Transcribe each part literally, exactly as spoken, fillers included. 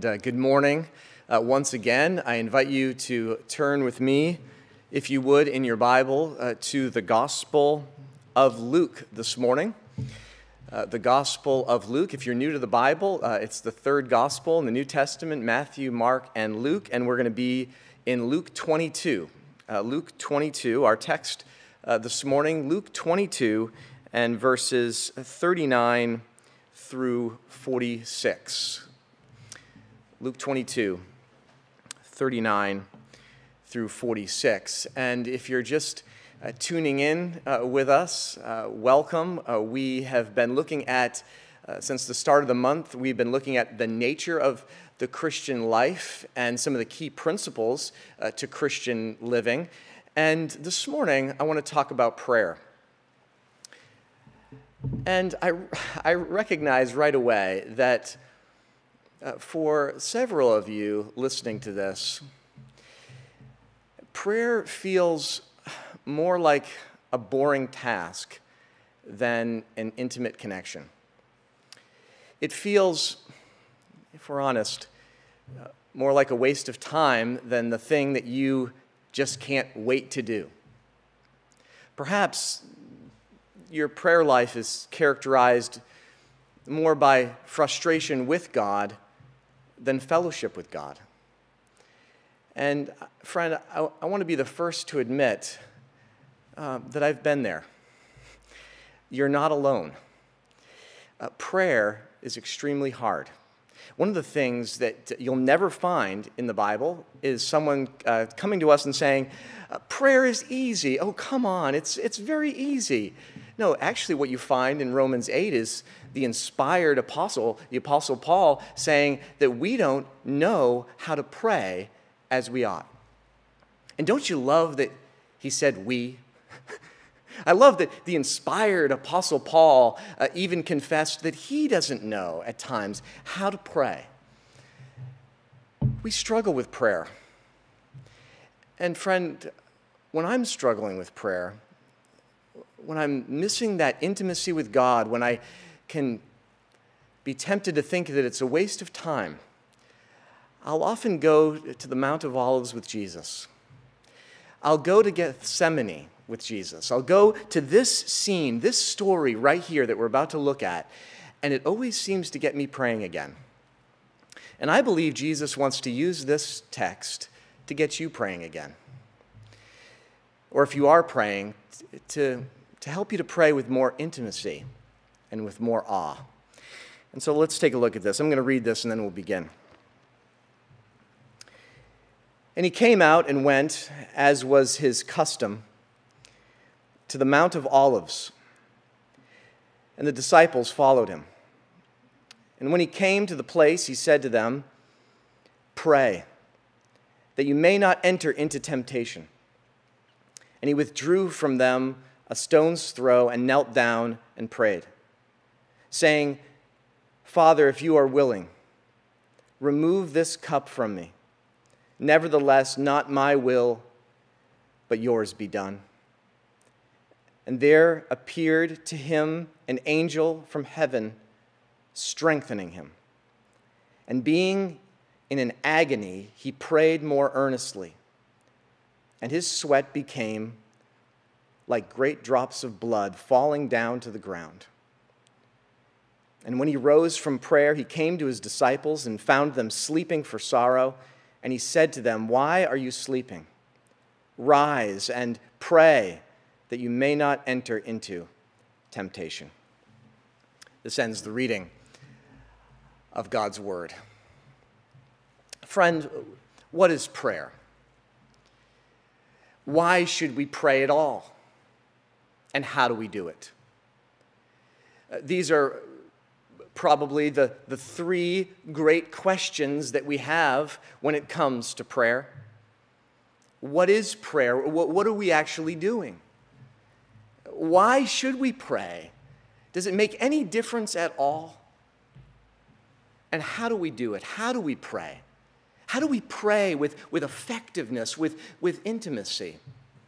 uh, good morning. Uh, once again, I invite you to turn with me, if you would, in your Bible, uh, to the Gospel of Luke this morning. Uh, the Gospel of Luke. If you're new to the Bible, uh, it's the third Gospel in the New Testament, Matthew, Mark, and Luke, and we're going to be in Luke twenty-two. Uh, Luke twenty-two, our text uh, this morning, Luke twenty-two, and verses thirty-nine through forty-six. Luke twenty-two, thirty-nine through forty-six. And if you're just uh, tuning in uh, with us, uh, welcome. Uh, we have been looking at, uh, since the start of the month, we've been looking at the nature of the Christian life and some of the key principles uh, to Christian living. And this morning, I want to talk about prayer. And I, I recognize right away that uh, for several of you listening to this, prayer feels more like a boring task than an intimate connection. It feels, if we're honest, uh, more like a waste of time than the thing that you just can't wait to do. Perhaps your prayer life is characterized more by frustration with God than fellowship with God. And friend, I, I want to be the first to admit uh, that I've been there. You're not alone. Uh, prayer is extremely hard. One of the things that you'll never find in the Bible is someone uh, coming to us and saying, uh, prayer is easy. Oh, come on, it's, it's very easy. No, actually what you find in Romans eight is the inspired apostle, the Apostle Paul, saying that we don't know how to pray as we ought. And don't you love that he said we? I love that the inspired Apostle Paul uh, even confessed that he doesn't know at times how to pray. We struggle with prayer. And friend, when I'm struggling with prayer, when I'm missing that intimacy with God, when I can be tempted to think that it's a waste of time, I'll often go to the Mount of Olives with Jesus. I'll go to Gethsemane with Jesus. I'll go to this scene, this story right here that we're about to look at, and it always seems to get me praying again. And I believe Jesus wants to use this text to get you praying again. Or if you are praying, to, to help you to pray with more intimacy and with more awe. And so let's take a look at this. I'm going to read this and then we'll begin. And he came out and went, as was his custom, to the Mount of Olives, and the disciples followed him. And when he came to the place, he said to them, "Pray, that you may not enter into temptation." And he withdrew from them a stone's throw and knelt down and prayed, saying, "Father, if you are willing, remove this cup from me. Nevertheless, not my will, but yours be done." And there appeared to him an angel from heaven, strengthening him. And being in an agony, he prayed more earnestly, and his sweat became like great drops of blood falling down to the ground. And when he rose from prayer, he came to his disciples and found them sleeping for sorrow. And he said to them, "Why are you sleeping? Rise and pray, that you may not enter into temptation." This ends the reading of God's word. Friend, what is prayer? Why should we pray at all? And how do we do it? Uh, these are probably the, the three great questions that we have when it comes to prayer. What is prayer? What, what are we actually doing? Why should we pray? Does it make any difference at all? And how do we do it? How do we pray? How do we pray with, with effectiveness, with, with intimacy?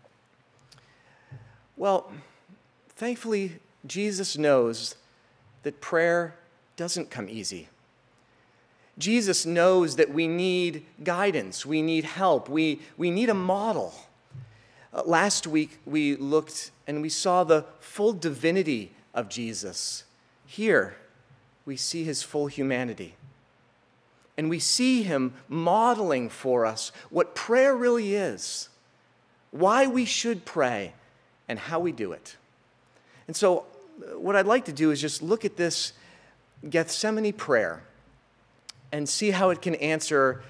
Well, thankfully, Jesus knows that prayer doesn't come easy. Jesus knows that we need guidance, we need help, we, we need a model. Uh, last week we looked and we saw the full divinity of Jesus. Here we see his full humanity. And we see him modeling for us what prayer really is, why we should pray, and how we do it. And so what I'd like to do is just look at this Gethsemane prayer and see how it can answer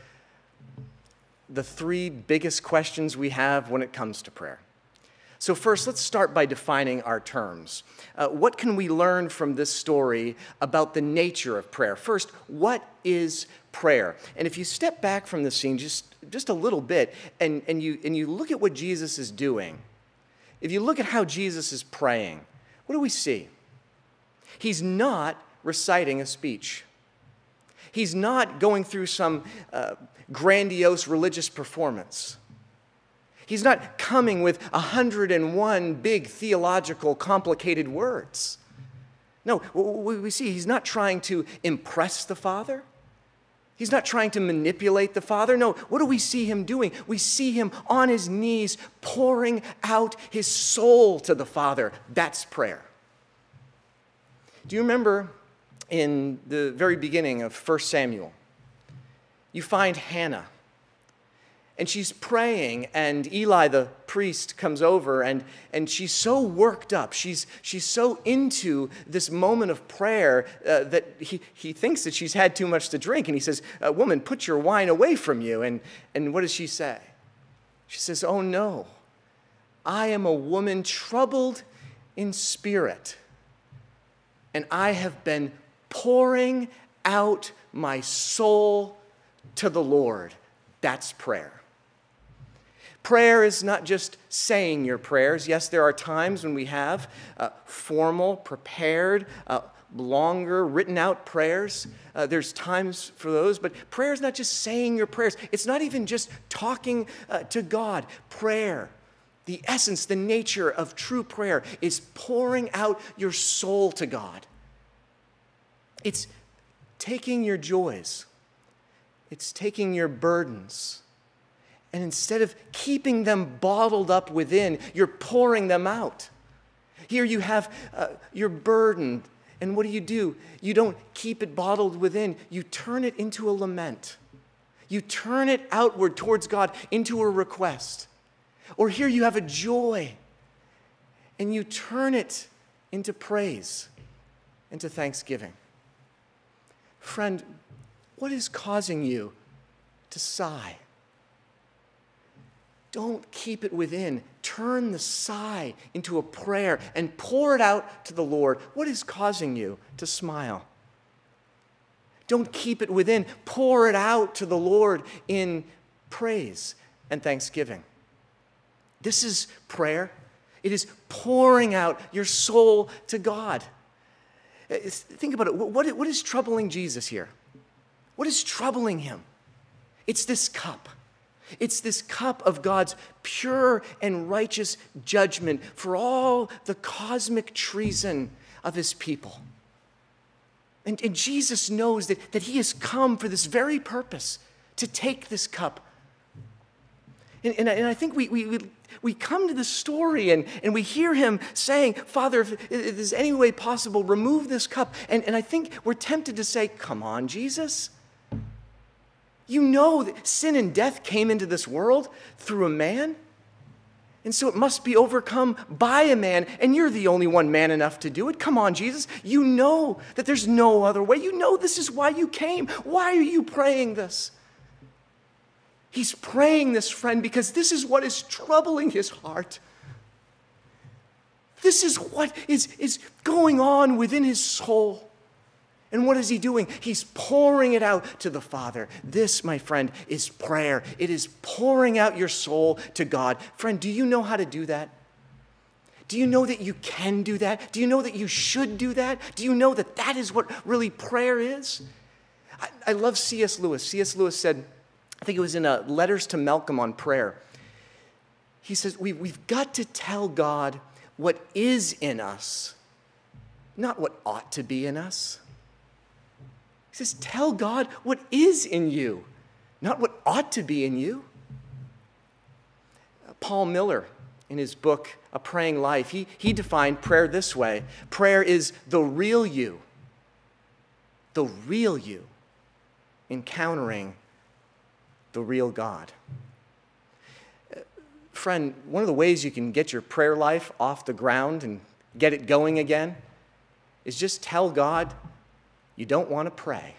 the three biggest questions we have when it comes to prayer. So first, let's start by defining our terms. Uh, what can we learn from this story about the nature of prayer? First, what is prayer? And if you step back from the scene just, just a little bit and, and, you, and you look at what Jesus is doing, if you look at how Jesus is praying, what do we see? He's not reciting a speech. He's not going through some uh, grandiose religious performance. He's not coming with one hundred and one big theological complicated words. No, we see he's not trying to impress the Father. He's not trying to manipulate the Father. No, what do we see him doing? We see him on his knees pouring out his soul to the Father. That's prayer. Do you remember in the very beginning of First Samuel, you find Hannah, and she's praying, and Eli the priest comes over, and, and she's so worked up, she's, she's so into this moment of prayer uh, that he, he thinks that she's had too much to drink, and he says, uh, woman, put your wine away from you. And, and what does she say? She says, oh no, I am a woman troubled in spirit, and I have been pouring out my soul to the Lord. That's prayer. Prayer is not just saying your prayers. Yes, there are times when we have uh, formal, prepared, uh, longer, written out prayers. Uh, there's times for those, but prayer is not just saying your prayers. It's not even just talking uh, to God. Prayer, the essence, the nature of true prayer is pouring out your soul to God. It's taking your joys, it's taking your burdens, and instead of keeping them bottled up within, you're pouring them out. Here you have uh, your burden, and what do you do? You don't keep it bottled within, you turn it into a lament. You turn it outward towards God into a request. Or here you have a joy, and you turn it into praise, into thanksgiving. Friend, what is causing you to sigh? Don't keep it within. Turn the sigh into a prayer and pour it out to the Lord. What is causing you to smile? Don't keep it within. Pour it out to the Lord in praise and thanksgiving. This is prayer. It is pouring out your soul to God. Think about it. What, what is troubling Jesus here? What is troubling him? It's this cup. It's this cup of God's pure and righteous judgment for all the cosmic treason of his people. And, and Jesus knows that, that he has come for this very purpose, to take this cup. And, and, I, and I think we, we, we, we come to this story and, and we hear him saying, Father, if, if there's any way possible, remove this cup. And, and I think we're tempted to say, come on, Jesus. You know that sin and death came into this world through a man. And so it must be overcome by a man. And you're the only one man enough to do it. Come on, Jesus. You know that there's no other way. You know this is why you came. Why are you praying this? He's praying this, friend, because this is what is troubling his heart. This is what is, is going on within his soul. And what is he doing? He's pouring it out to the Father. This, my friend, is prayer. It is pouring out your soul to God. Friend, do you know how to do that? Do you know that you can do that? Do you know that you should do that? Do you know that that is what really prayer is? I, I love C S Lewis. C S Lewis said, I think it was in uh, Letters to Malcolm on prayer. He says, we, we've got to tell God what is in us, not what ought to be in us. He He says, tell God what is in you, not what ought to be in you. Paul Miller, in his book, A Praying Life, he, he defined prayer this way. Prayer is the real you, the real you, encountering the real God. Friend, one of the ways you can get your prayer life off the ground and get it going again is just tell God you don't want to pray.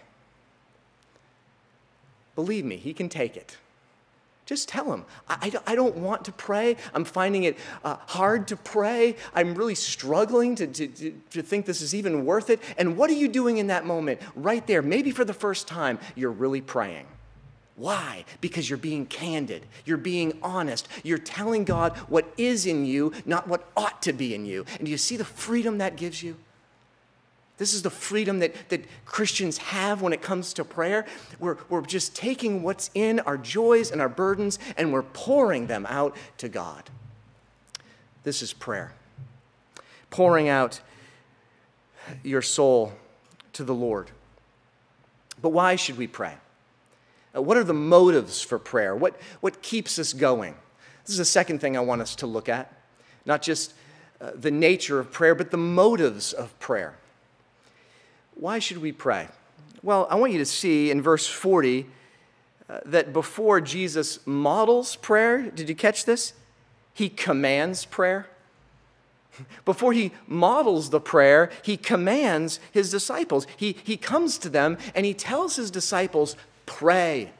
Believe me, he can take it. Just tell him, I, I don't want to pray. I'm finding it uh, hard to pray. I'm really struggling to, to, to think this is even worth it. And what are you doing in that moment? Right there, maybe for the first time, you're really praying. Why? Because you're being candid. You're being honest. You're telling God what is in you, not what ought to be in you. And do you see the freedom that gives you? This is the freedom that, that Christians have when it comes to prayer. We're, we're just taking what's in our joys and our burdens, and we're pouring them out to God. This is prayer. Pouring out your soul to the Lord. But why should we pray? Uh, what are the motives for prayer? What, what keeps us going? This is the second thing I want us to look at. Not just uh, the nature of prayer, but the motives of prayer. Why should we pray? Well, I want you to see in verse forty uh, that before Jesus models prayer, did you catch this? He commands prayer. Before he models the prayer, he commands his disciples. He, he comes to them and he tells his disciples, pray.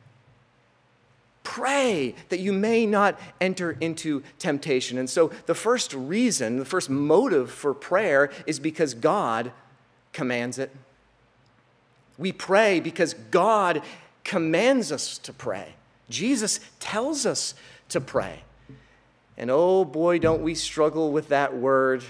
Pray that you may not enter into temptation. And so the first reason, the first motive for prayer is because God commands it. We pray because God commands us to pray. Jesus tells us to pray. And oh boy, don't we struggle with that word,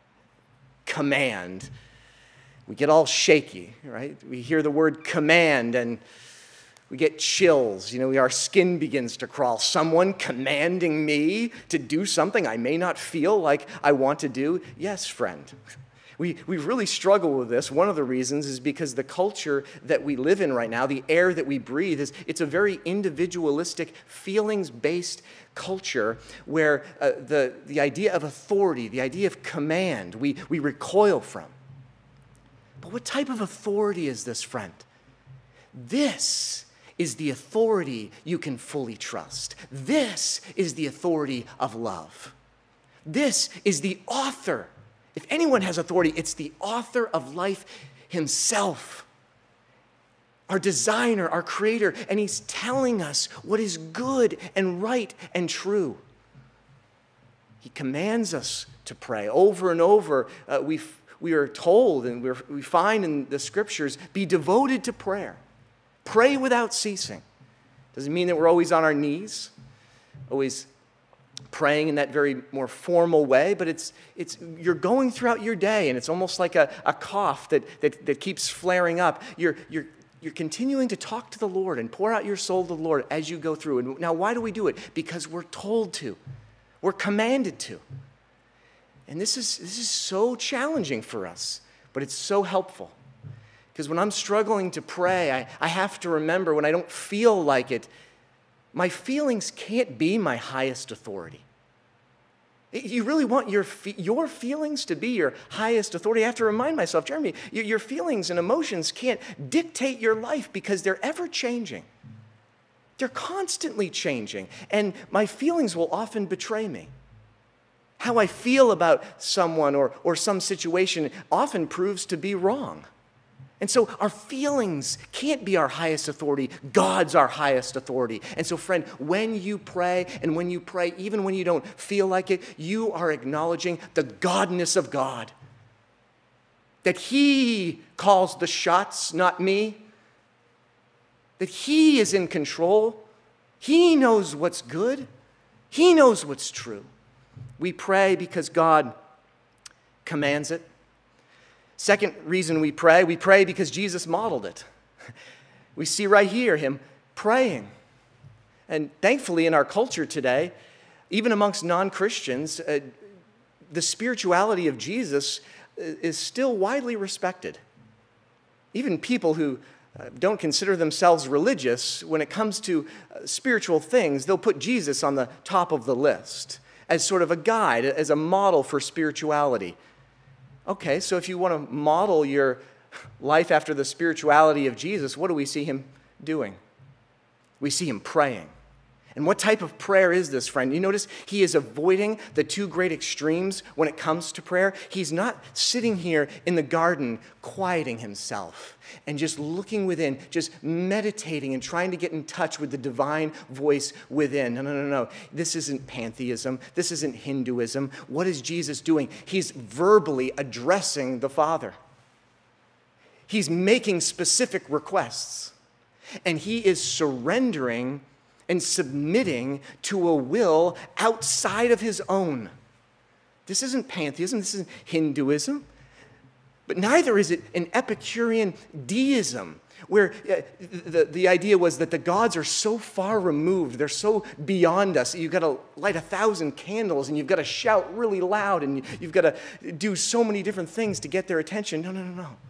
command. We get all shaky, right? We hear the word command and we get chills. You know, our skin begins to crawl. Someone commanding me to do something I may not feel like I want to do? Yes, friend. We, we really struggle with this. One of the reasons is because the culture that we live in right now, the air that we breathe, is it's a very individualistic, feelings-based culture where uh, the, the idea of authority, the idea of command, we, we recoil from. But what type of authority is this, friend? This is the authority you can fully trust. This is the authority of love. This is the author. If anyone has authority, it's the author of life himself, our designer, our creator, and he's telling us what is good and right and true. He commands us to pray. Over and over, uh, we we are told and we're, we find in the scriptures, be devoted to prayer. Pray without ceasing. Doesn't mean that we're always on our knees, always praying in that very more formal way, but it's it's you're going throughout your day, and it's almost like a, a cough that, that, that keeps flaring up. You're, you're, you're continuing to talk to the Lord and pour out your soul to the Lord as you go through. And now, why do we do it? Because we're told to. We're commanded to. And this is, this is so challenging for us, but it's so helpful. Because when I'm struggling to pray, I, I have to remember when I don't feel like it, my feelings can't be my highest authority. You really want your, your feelings to be your highest authority? I have to remind myself, Jeremy, your, your feelings and emotions can't dictate your life because they're ever changing. They're constantly changing, and my feelings will often betray me. How I feel about someone or, or some situation often proves to be wrong. And so our feelings can't be our highest authority. God's our highest authority. And so, friend, when you pray, and when you pray, even when you don't feel like it, you are acknowledging the godness of God. That He calls the shots, not me. That He is in control. He knows what's good. He knows what's true. We pray because God commands it. Second reason we pray, we pray because Jesus modeled it. We see right here Him praying. And thankfully in our culture today, even amongst non-Christians, uh, the spirituality of Jesus is still widely respected. even people who uh, don't consider themselves religious, when it comes to uh, spiritual things, they'll put Jesus on the top of the list as sort of a guide, as a model for spirituality. Okay, so if you want to model your life after the spirituality of Jesus, what do we see him doing? We see him praying. And what type of prayer is this, friend? You notice he is avoiding the two great extremes when it comes to prayer. He's not sitting here in the garden quieting himself and just looking within, just meditating and trying to get in touch with the divine voice within. No, no, no, no. This isn't pantheism. This isn't Hinduism. What is Jesus doing? He's verbally addressing the Father. He's making specific requests. And he is surrendering and submitting to a will outside of his own. This isn't pantheism, this isn't Hinduism, but neither is it an Epicurean deism, where uh, the, the idea was that the gods are so far removed, they're so beyond us, you've got to light a thousand candles, and you've got to shout really loud, and you've got to do so many different things to get their attention. No, no, no, no.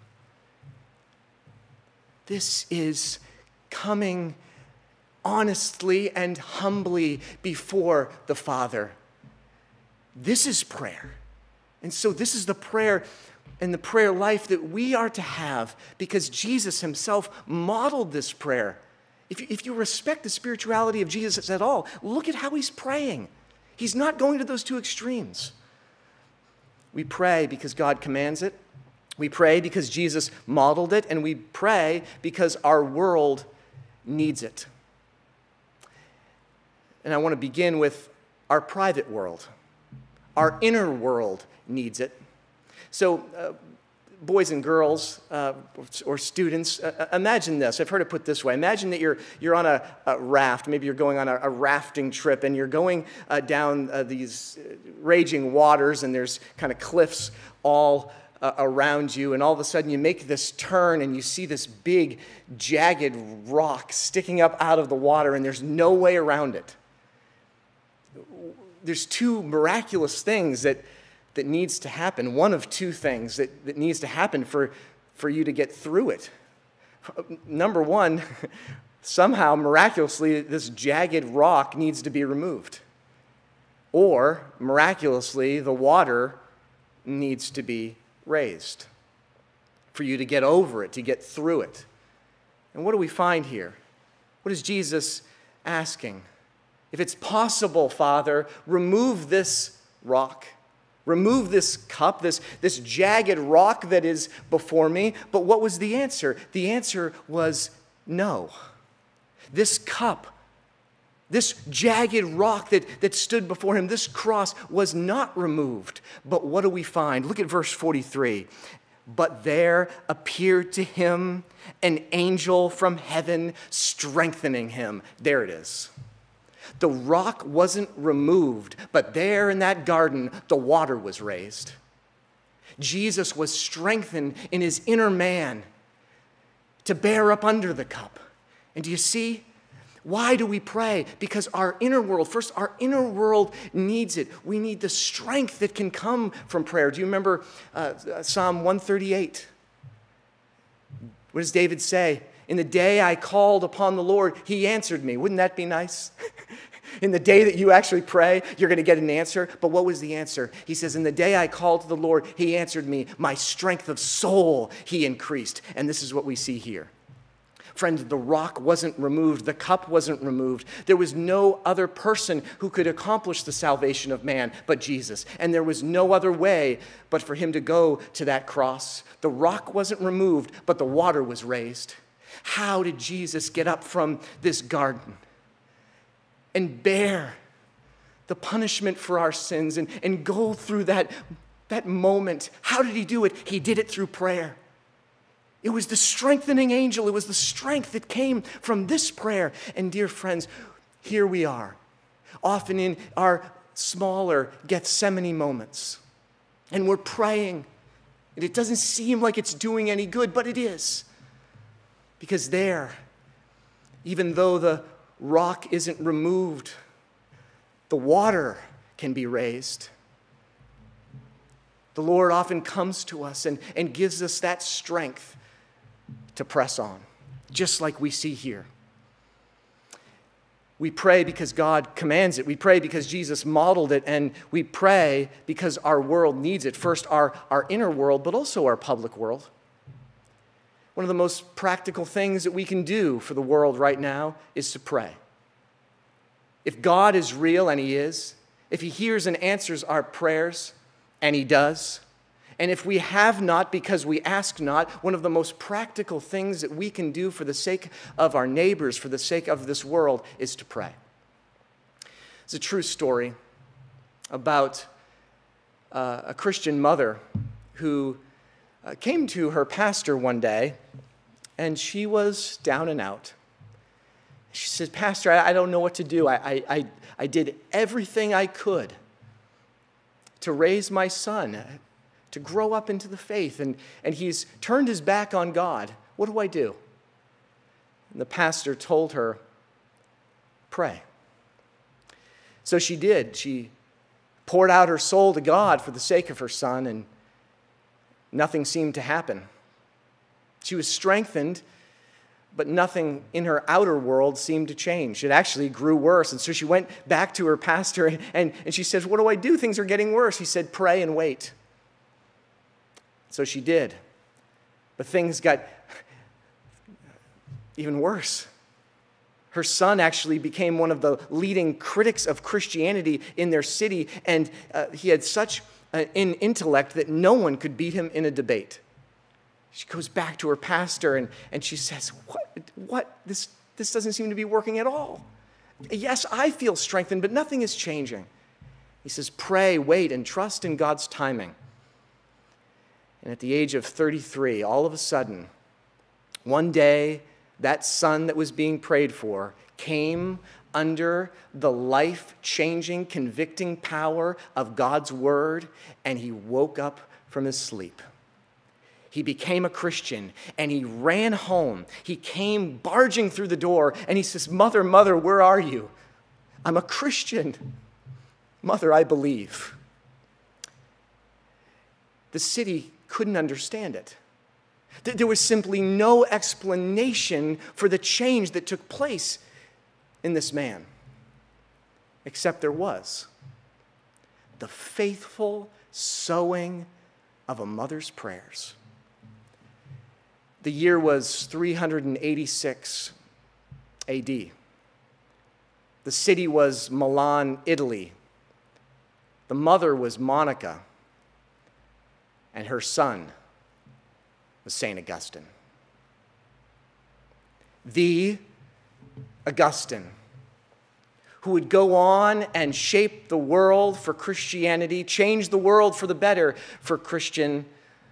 This is coming honestly and humbly before the Father. This is prayer. And so this is the prayer and the prayer life that we are to have, because Jesus himself modeled this prayer. If you, if you respect the spirituality of Jesus at all, look at how he's praying. He's not going to those two extremes. We pray because God commands it. We pray because Jesus modeled it. And we pray because our world needs it. And I want to begin with our private world. Our inner world needs it. So, uh, boys and girls, uh, or students, uh, imagine this. I've heard it put this way. Imagine that you're, you're on a, a raft. Maybe you're going on a, a rafting trip, and you're going uh, down uh, these raging waters, and there's kind of cliffs all uh, around you, and all of a sudden you make this turn, and you see this big, jagged rock sticking up out of the water, and there's no way around it. There's two miraculous things that, that needs to happen. One of two things that, that needs to happen for, for you to get through it. Number one, somehow, miraculously, this jagged rock needs to be removed. Or, miraculously, the water needs to be raised for you to get over it, to get through it. And what do we find here? What is Jesus asking? If it's possible, Father, remove this rock. Remove this cup, this, this jagged rock that is before me. But what was the answer? The answer was no. This cup, this jagged rock that, that stood before him, this cross was not removed. But what do we find? Look at verse forty-three. But there appeared to him an angel from heaven strengthening him. There it is. The rock wasn't removed, but there in that garden, the water was raised. Jesus was strengthened in his inner man to bear up under the cup. And do you see? Why do we pray? Because our inner world, first, our inner world needs it. We need the strength that can come from prayer. Do you remember uh, Psalm one thirty-eight? What does David say? In the day I called upon the Lord, he answered me. Wouldn't that be nice? In the day that you actually pray, you're going to get an answer. But what was the answer? He says, in the day I called to the Lord, he answered me. My strength of soul he increased. And this is what we see here. Friend, the rock wasn't removed. The cup wasn't removed. There was no other person who could accomplish the salvation of man but Jesus. And there was no other way but for him to go to that cross. The rock wasn't removed, but the water was raised. How did Jesus get up from this garden and bear the punishment for our sins and, and go through that, that moment? How did he do it? He did it through prayer. It was the strengthening angel. It was the strength that came from this prayer. And dear friends, here we are, often in our smaller Gethsemane moments, and we're praying, and it doesn't seem like it's doing any good, but it is. Because there, even though the rock isn't removed, the water can be raised. The Lord often comes to us and, and gives us that strength to press on, just like we see here. We pray because God commands it. We pray because Jesus modeled it, and we pray because our world needs it. First, our, our inner world, but also our public world. One of the most practical things that we can do for the world right now is to pray. If God is real, and He is, if He hears and answers our prayers, and He does, and if we have not because we ask not, one of the most practical things that we can do for the sake of our neighbors, for the sake of this world, is to pray. It's a true story about uh, a Christian mother who uh, came to her pastor one day, and she was down and out. She said, "Pastor, I, I don't know what to do. I, I, I, I did everything I could to raise my son, to grow up into the faith, and, and he's turned his back on God. What do I do?" And the pastor told her, "Pray." So she did. She poured out her soul to God for the sake of her son, and nothing seemed to happen. She was strengthened, but nothing in her outer world seemed to change. It actually grew worse. And so she went back to her pastor, and, and, and she said, "What do I do? Things are getting worse." He said, "Pray and wait." So she did. But things got even worse. Her son actually became one of the leading critics of Christianity in their city, and uh, he had such an intellect that no one could beat him in a debate. She goes back to her pastor, and, and she says, what, what? This, this doesn't seem to be working at all. Yes, I feel strengthened, but nothing is changing. He says, "Pray, wait, and trust in God's timing." And at the age of thirty-three, all of a sudden, one day, that son that was being prayed for came under the life-changing, convicting power of God's word, and he woke up from his sleep. He became a Christian, and he ran home. He came barging through the door, and he says, "Mother, mother, where are you?" "I'm a Christian. Mother, I believe." The city couldn't understand it. There was simply no explanation for the change that took place in this man, except there was the faithful sowing of a mother's prayers. The year was three hundred eighty-six A D. The city was Milan, Italy. The mother was Monica, and her son was Saint Augustine. The Augustine, who would go on and shape the world for Christianity, change the world for the better for Christian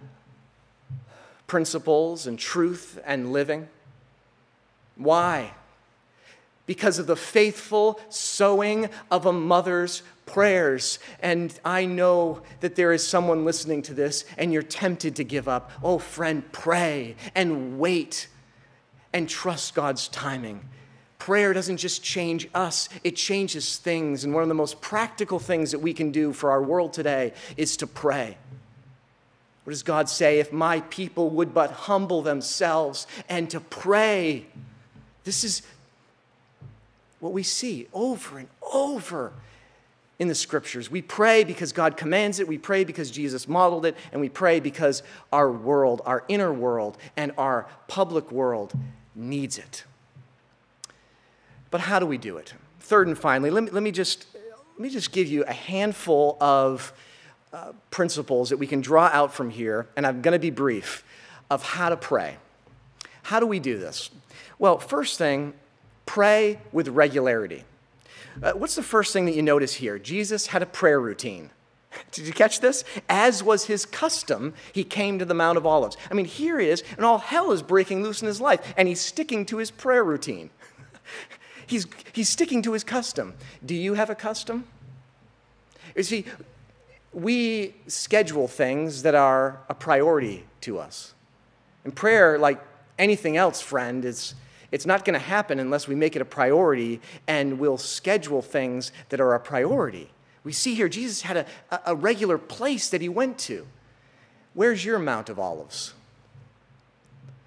principles and truth and living. Why? Because of the faithful sowing of a mother's prayers. And I know that there is someone listening to this and you're tempted to give up. Oh, friend, pray and wait and trust God's timing. Prayer doesn't just change us, it changes things. And one of the most practical things that we can do for our world today is to pray. What does God say? "If my people would but humble themselves and to pray." This is what we see over and over in the scriptures. We pray because God commands it. We pray because Jesus modeled it. And we pray because our world, our inner world, and our public world needs it. But how do we do it? Third and finally, let me, let me, just, let me just give you a handful of uh, principles that we can draw out from here, and I'm going to be brief, of how to pray. How do we do this? Well, first thing, pray with regularity. Uh, what's the first thing that you notice here? Jesus had a prayer routine. Did you catch this? As was his custom, he came to the Mount of Olives. I mean, here he is, and all hell is breaking loose in his life, and he's sticking to his prayer routine. he's, he's sticking to his custom. Do you have a custom? You see, we schedule things that are a priority to us. And prayer, like anything else, friend, is it's not going to happen unless we make it a priority, and we'll schedule things that are a priority. We see here Jesus had a, a regular place that he went to. Where's your Mount of Olives?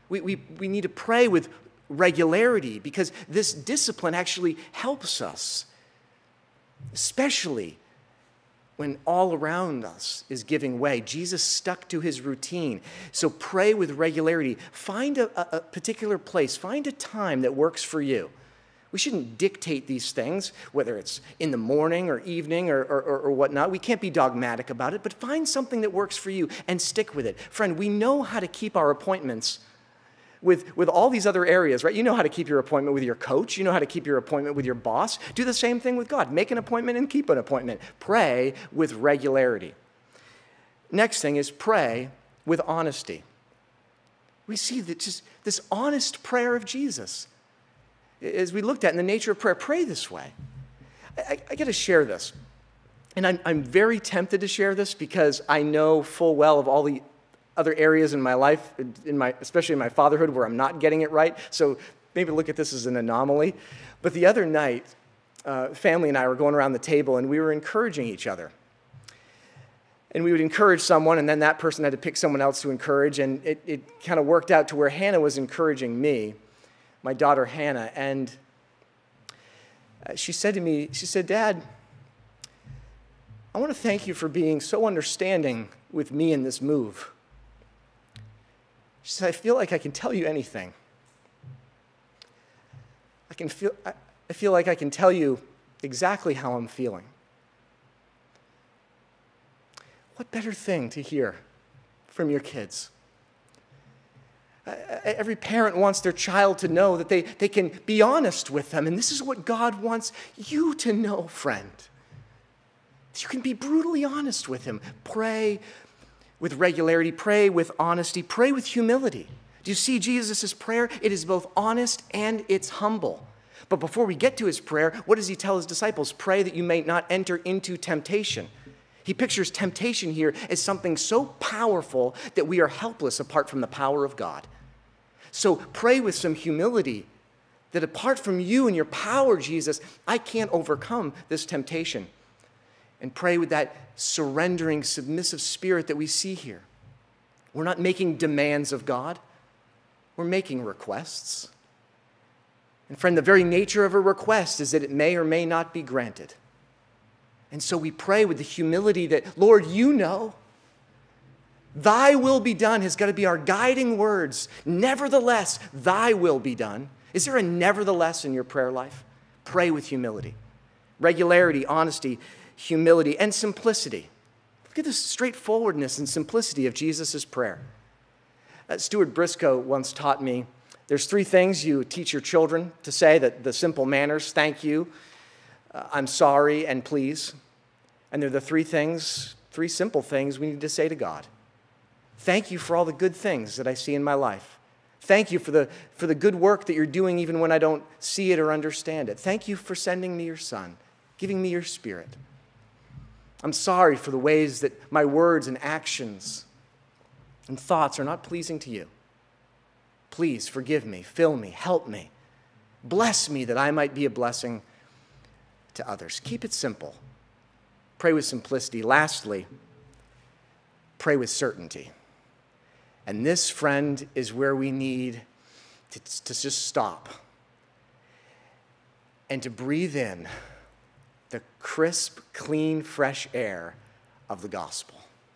We, we, we need to pray with regularity because this discipline actually helps us, especially when all around us is giving way. Jesus stuck to his routine. So pray with regularity. Find a, a, a particular place. Find a time that works for you. We shouldn't dictate these things, whether it's in the morning or evening or, or, or whatnot. We can't be dogmatic about it, but find something that works for you and stick with it. Friend, we know how to keep our appointments with, with all these other areas, right? You know how to keep your appointment with your coach. You know how to keep your appointment with your boss. Do the same thing with God. Make an appointment and keep an appointment. Pray with regularity. Next thing is pray with honesty. We see that just this honest prayer of Jesus. As we looked at in the nature of prayer, pray this way. I, I got to share this. And I'm, I'm very tempted to share this because I know full well of all the other areas in my life, in my, especially in my fatherhood, where I'm not getting it right. So maybe look at this as an anomaly. But the other night, uh, family and I were going around the table, and we were encouraging each other. And we would encourage someone, and then that person had to pick someone else to encourage. And it, it kind of worked out to where Hannah was encouraging me, my daughter Hannah. And she said to me, she said, "Dad, I want to thank you for being so understanding with me in this move." She said, "I feel like I can tell you anything. I can feel, I, I feel like I can tell you exactly how I'm feeling." What better thing to hear from your kids? Uh, every parent wants their child to know that they, they can be honest with them, and this is what God wants you to know, friend. You can be brutally honest with him. Pray with regularity, pray with honesty, pray with humility. Do you see Jesus' prayer? It is both honest and it's humble. But before we get to his prayer, what does he tell his disciples? Pray that you may not enter into temptation. He pictures temptation here as something so powerful that we are helpless apart from the power of God. So pray with some humility that apart from you and your power, Jesus, I can't overcome this temptation. And pray with that surrendering, submissive spirit that we see here. We're not making demands of God. We're making requests. And friend, the very nature of a request is that it may or may not be granted. And so we pray with the humility that, Lord, you know, thy will be done has got to be our guiding words. Nevertheless, thy will be done. Is there a nevertheless in your prayer life? Pray with humility. Regularity, honesty, humility, and simplicity. Look at the straightforwardness and simplicity of Jesus' prayer. Uh, Stuart Briscoe once taught me, there's three things you teach your children to say, that the simple manners, thank you, uh, I'm sorry, and please. And they're the three things, three simple things we need to say to God. Thank you for all the good things that I see in my life. Thank you for the, for the good work that you're doing even when I don't see it or understand it. Thank you for sending me your son, giving me your spirit. I'm sorry for the ways that my words and actions and thoughts are not pleasing to you. Please forgive me, fill me, help me. Bless me that I might be a blessing to others. Keep it simple. Pray with simplicity. Lastly, pray with certainty. And this, friend, is where we need to, to just stop and to breathe in the crisp, clean, fresh air of the gospel.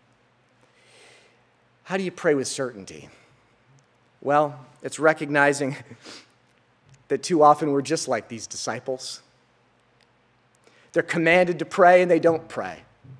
How do you pray with certainty? Well, it's recognizing that too often we're just like these disciples. They're commanded to pray and they don't pray.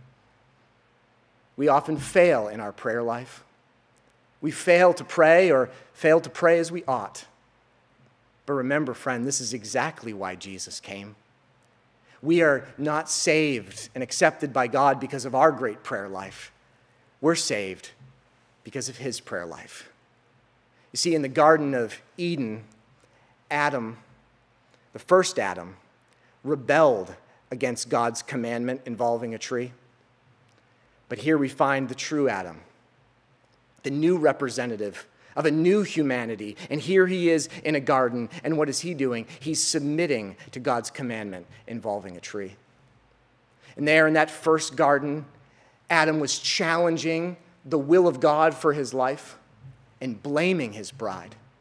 We often fail in our prayer life. We fail to pray or fail to pray as we ought. But remember, friend, this is exactly why Jesus came. We are not saved and accepted by God because of our great prayer life. We're saved because of his prayer life. You see, in the Garden of Eden, Adam, the first Adam, rebelled against God's commandment involving a tree. But here we find the true Adam, the new representative of a new humanity. And here he is in a garden, and what is he doing? He's submitting to God's commandment involving a tree. And there in that first garden, Adam was challenging the will of God for his life and blaming his bride.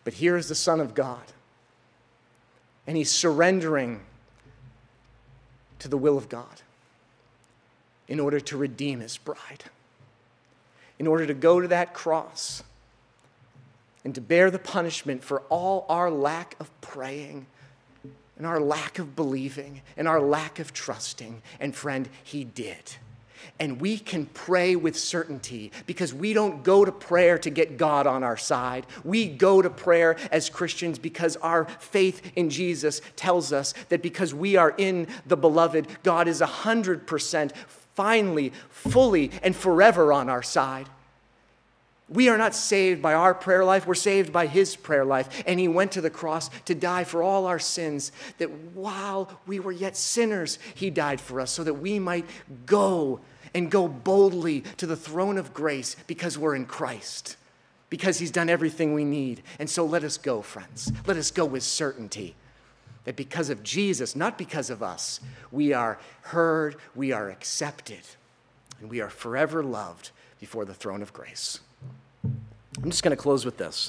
But here is the Son of God. And he's surrendering to the will of God in order to redeem his bride, in order to go to that cross and to bear the punishment for all our lack of praying and our lack of believing and our lack of trusting. And friend, he did. And we can pray with certainty because we don't go to prayer to get God on our side. We go to prayer as Christians because our faith in Jesus tells us that because we are in the beloved, God is one hundred percent finally, fully, and forever on our side. We are not saved by our prayer life. We're saved by his prayer life. And he went to the cross to die for all our sins, that while we were yet sinners, he died for us so that we might go and go boldly to the throne of grace because we're in Christ, because he's done everything we need. And so let us go, friends. Let us go with certainty that because of Jesus, not because of us, we are heard, we are accepted, and we are forever loved before the throne of grace. I'm just going to close with this.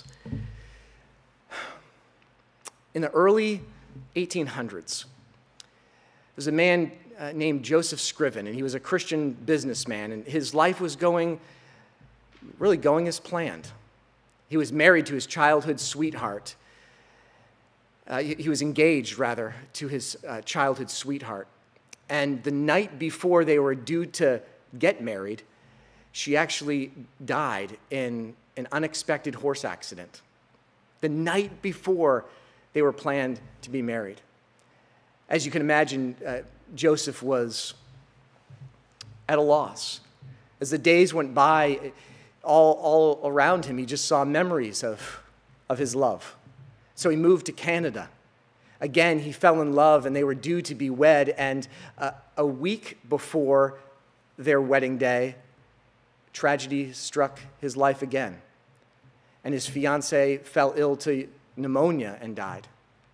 In the early eighteen hundreds, there's a man uh, named Joseph Scriven, and he was a Christian businessman, and his life was going, really going as planned. He was married to his childhood sweetheart. Uh, he, he was engaged, rather, to his uh, childhood sweetheart. And the night before they were due to get married, she actually died in an unexpected horse accident. The night before they were planned to be married. As you can imagine, uh, Joseph was at a loss. As the days went by, all, all around him, he just saw memories of, of his love. So he moved to Canada. Again, he fell in love, and they were due to be wed. And uh, a week before their wedding day, tragedy struck his life again. And his fiancée fell ill to pneumonia and died.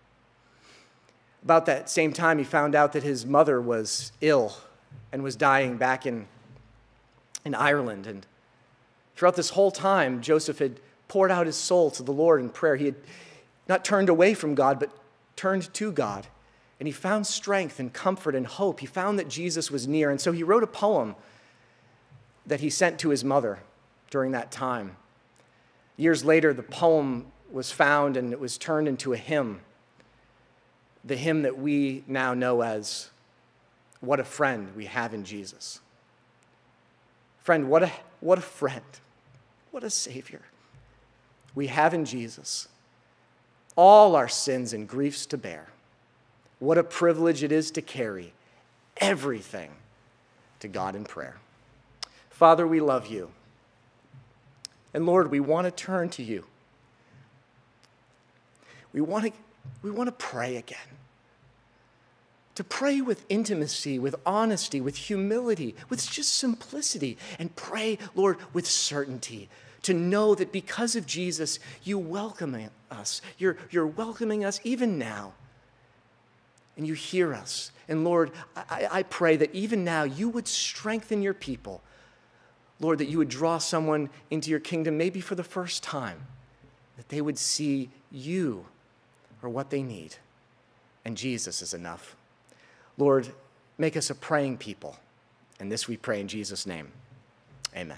About that same time, he found out that his mother was ill and was dying back in, in Ireland. And throughout this whole time, Joseph had poured out his soul to the Lord in prayer. He had not turned away from God, but turned to God. And he found strength and comfort and hope. He found that Jesus was near. And so he wrote a poem that he sent to his mother during that time. Years later, the poem was found and it was turned into a hymn. The hymn that we now know as, "What a Friend We Have in Jesus." Friend, what a, what a friend. What a Savior we have in Jesus. All our sins and griefs to bear. What a privilege it is to carry everything to God in prayer. Father, we love you. And Lord, we want to turn to you. We want to, we want to pray again. To pray with intimacy, with honesty, with humility, with just simplicity. And pray, Lord, with certainty. To know that because of Jesus, you welcome us. You're, you're welcoming us even now. And you hear us. And Lord, I, I pray that even now you would strengthen your people. Lord, that you would draw someone into your kingdom, maybe for the first time, that they would see you or what they need. And Jesus is enough. Lord, make us a praying people. And this we pray in Jesus' name. Amen.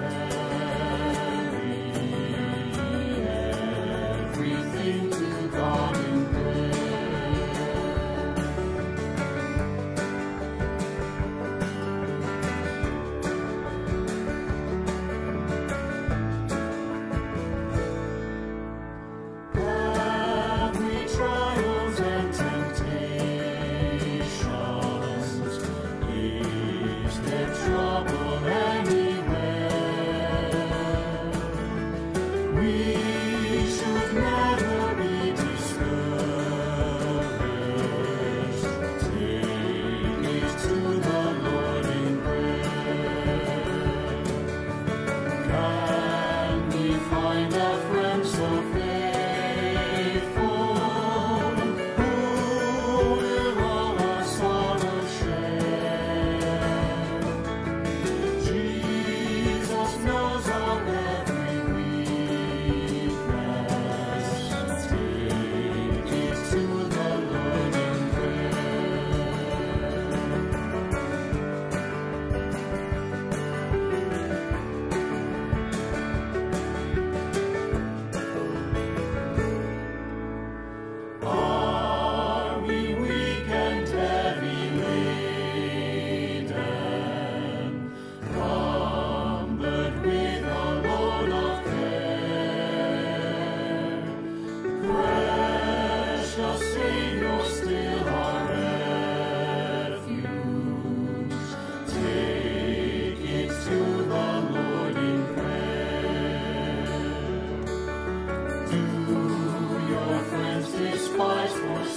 To God.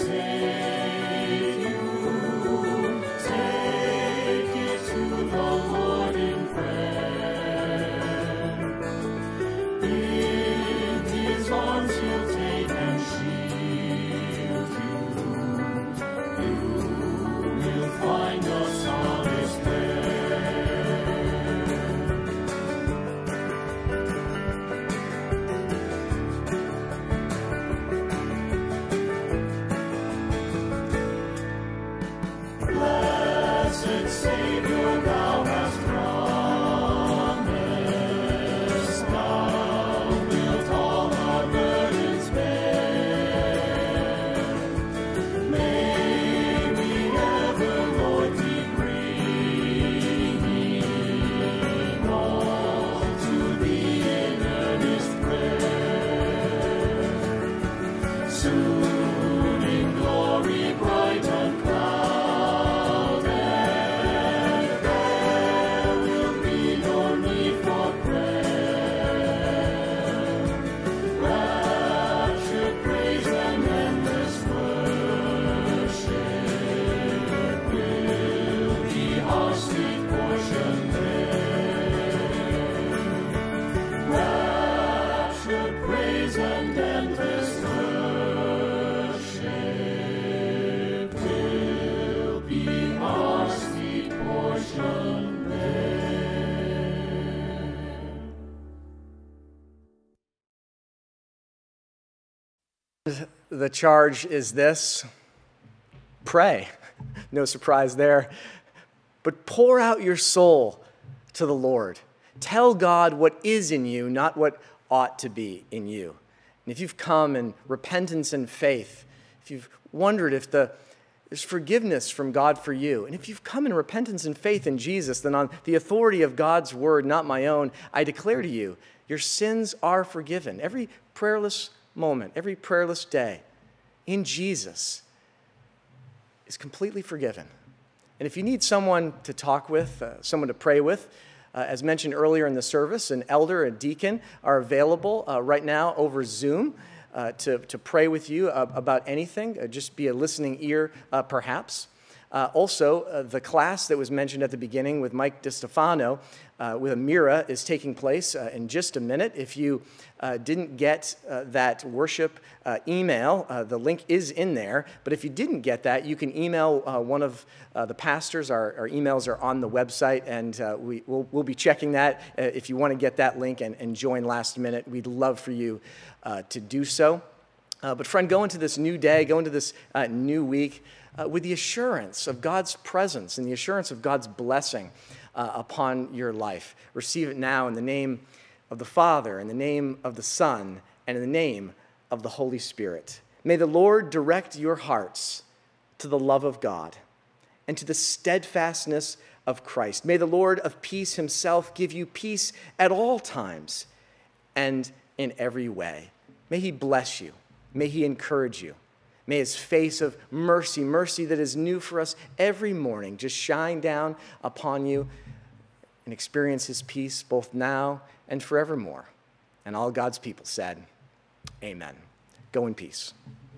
The charge is this: pray. No surprise there. But pour out your soul to the Lord. Tell God what is in you, not what ought to be in you. And if you've come in repentance and faith, if you've wondered if the, there's forgiveness from God for you, and if you've come in repentance and faith in Jesus, then on the authority of God's word, not my own, I declare to you, your sins are forgiven. Every prayerless moment, every prayerless day in Jesus is completely forgiven. And if you need someone to talk with, uh, someone to pray with, uh, as mentioned earlier in the service, an elder, a deacon are available uh, right now over Zoom uh, to, to pray with you uh, about anything. Uh, just be a listening ear, uh, perhaps. Uh, also, uh, the class that was mentioned at the beginning with Mike DiStefano uh, with Amira is taking place uh, in just a minute. If you uh, didn't get uh, that worship uh, email, uh, the link is in there. But if you didn't get that, you can email uh, one of uh, the pastors. Our, our emails are on the website, and uh, we, we'll, we'll be checking that. Uh, if you want to get that link and, and join last minute, we'd love for you uh, to do so. Uh, but friend, go into this new day, go into this uh, new week, Uh, with the assurance of God's presence and the assurance of God's blessing uh, upon your life. Receive it now in the name of the Father, in the name of the Son, and in the name of the Holy Spirit. May the Lord direct your hearts to the love of God and to the steadfastness of Christ. May the Lord of peace himself give you peace at all times and in every way. May he bless you. May he encourage you. May his face of mercy, mercy that is new for us every morning, just shine down upon you and experience his peace both now and forevermore. And all God's people said, amen. Go in peace.